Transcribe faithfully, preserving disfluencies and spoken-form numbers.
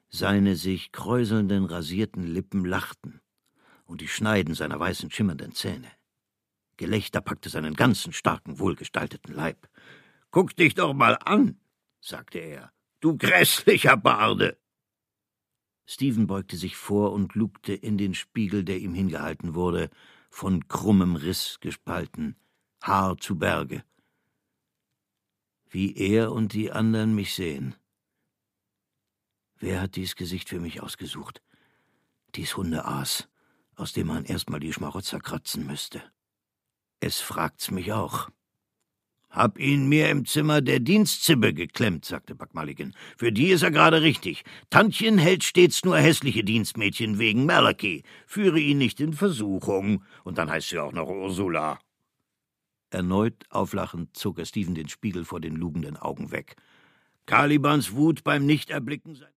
Seine sich kräuselnden, rasierten Lippen lachten und die Schneiden seiner weißen, schimmernden Zähne. Gelächter packte seinen ganzen starken, wohlgestalteten Leib. »Guck dich doch mal an«, sagte er, »du grässlicher Barde!« Stephen beugte sich vor und lugte in den Spiegel, der ihm hingehalten wurde, von krummem Riss gespalten, Haar zu Berge. Wie er und die anderen mich sehen. Wer hat dies Gesicht für mich ausgesucht? Dies Hundeaas, aus dem man erst mal die Schmarotzer kratzen müsste. Es fragt's mich auch. »Hab ihn mir im Zimmer der Dienstzibbe geklemmt«, sagte Buck Mulligan. »Für die ist er gerade richtig. Tantchen hält stets nur hässliche Dienstmädchen wegen Malachi. Führe ihn nicht in Versuchung. Und dann heißt sie auch noch Ursula.« Erneut auflachend zog er Stephen den Spiegel vor den lugenden Augen weg. Calibans Wut beim Nichterblicken